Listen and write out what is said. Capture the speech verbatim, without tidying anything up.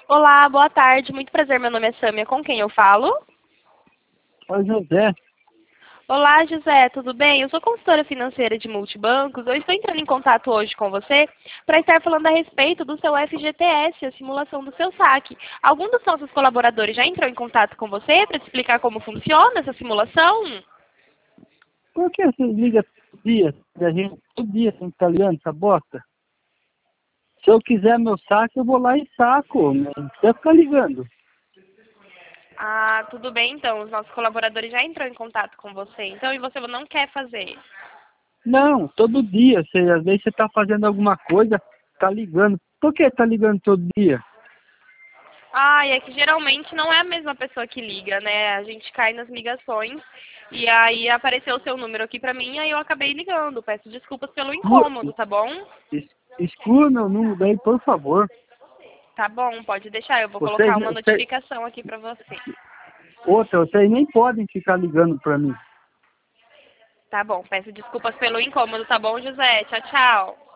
Olá, boa tarde. Muito prazer, meu nome é Sâmia. Com quem eu falo? Oi, José. Olá, José, tudo bem? Eu sou consultora financeira de multibancos. Eu estou entrando em contato hoje com você para estar falando a respeito do seu F G T S, a simulação do seu saque. Algum dos nossos colaboradores já entrou em contato com você para te explicar como funciona essa simulação? Por que vocês ligam todo dia? A gente todo dia tem que estar ligando essa bosta. Se eu quiser meu saco, eu vou lá e saco. Não precisa ficar ligando. Ah, tudo bem então. Os nossos colaboradores já entrou em contato com você, então, e você não quer fazer? Não, todo dia. Você, às vezes você está fazendo alguma coisa, tá ligando. Por que tá ligando todo dia? Ah, é que geralmente não é a mesma pessoa que liga, né? A gente cai nas ligações e aí apareceu o seu número aqui pra mim, aí eu acabei ligando. Peço desculpas pelo Mu- incômodo, tá bom? es- Exclua meu número daí, por favor. Tá bom, pode deixar. Eu vou Vocês, colocar uma vocês, notificação aqui pra você. outra, vocês nem podem ficar ligando para mim. Tá bom, peço desculpas pelo incômodo, tá bom, José? Tchau, tchau.